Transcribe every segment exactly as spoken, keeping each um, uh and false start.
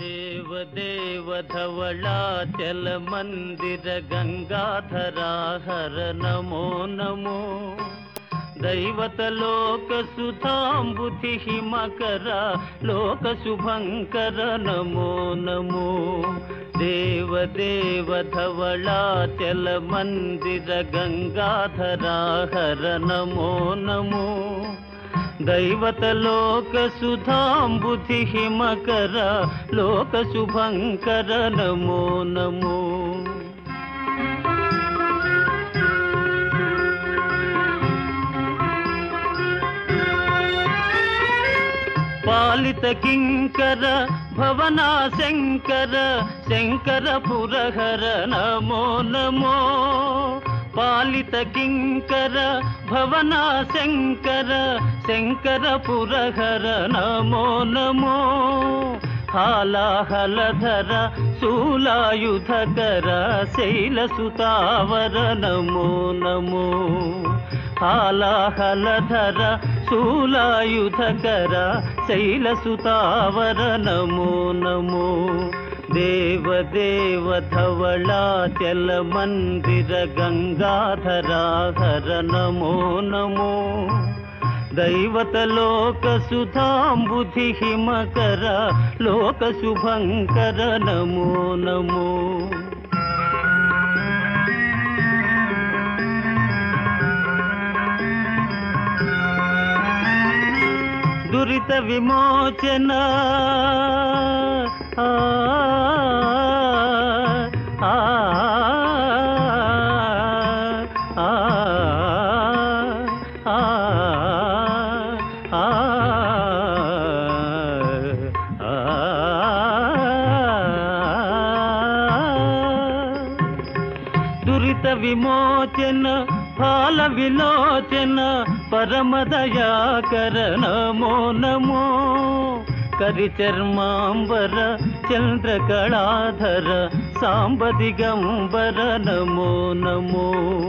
देव धवलाचल मंदिर गंगाधरा हर नमो नमो दैवत लोक सुधांबुधि हिमकर लोक शुभंकर नमो नमो देव देव धवलाचल मंदिर गंगाधरा हर नमो नमो दैवत लोक सुधांबुधि हिमकर लोक शुभंकर नमो नमो पालित किंकर भवना शंकर शंकर पुरहर नमो नमो पालित किंकर भवना शंकर शंकर पुरहर नमो नमो हालाहलधर शूलायुधकर शैलसुतावर नमो नमो हालाहलधर शूलायुधकर शैलसुतावर नमो नमो देव देव धवलाचल मंदिर गंगाधरा हर नमो नमो दैवत लोक सुधांबुधि हिमकर लोक शुभंकर नमो नमो दुरित विमोचन आ, आ, आ, आ, आ, दुरित विमोचन फाल विलोचन परम दयाकर नमो नमो करिचर्मांबर चंद्रकलाधर सांब दिगंबर नमो नमो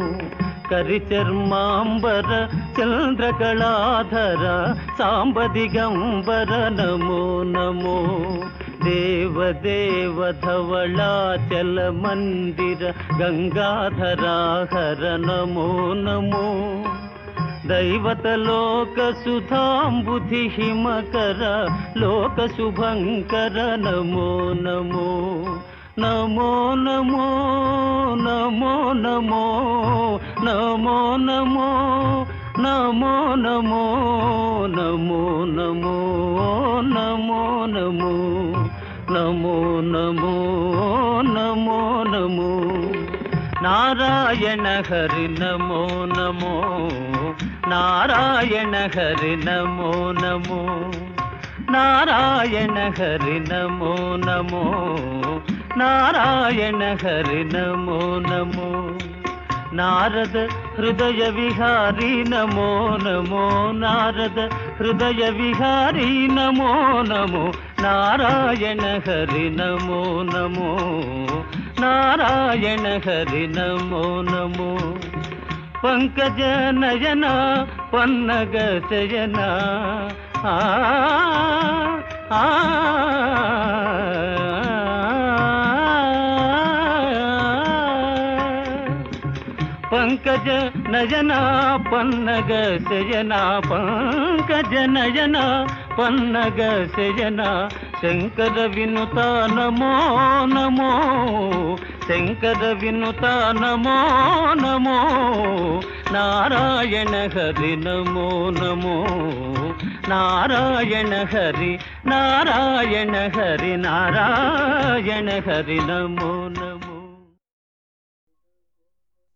करिचर्मांबर चंद्रकलाधर सांब दिगंबर नमो नमो देव देव धवलाचल मंदिर गंगाधरा हर नमो नमो दैवत लोक सुधांबुधि हिमकर लोक शुभंकर नमो नमो नमो नमो नमो नमो नमो नमो नमो नमो नमो नमो नमो नमो नमो नमो नमो नमो नारायण हरि नमो नमो नारायण हरि नमो नमो नारायण हरि नमो नमो नारायण हरि नमो नमो नारद हृदय विहारी नमो नमो नारद हृदय विहारी नमो नमो नारायण हरि नमो नमो नारायण हरि नमो नमो पंकज नयना पन्नग शयना आ आ पंकज नयना पन्नग शयना पंकज नयना पन्नग शयना शंकर विनुता नमो नमो शंकर विनुता नमो नमो नारायण हरि नमो नमो नारायण हरि नारायण हरि नारायण हरि नमो नमो।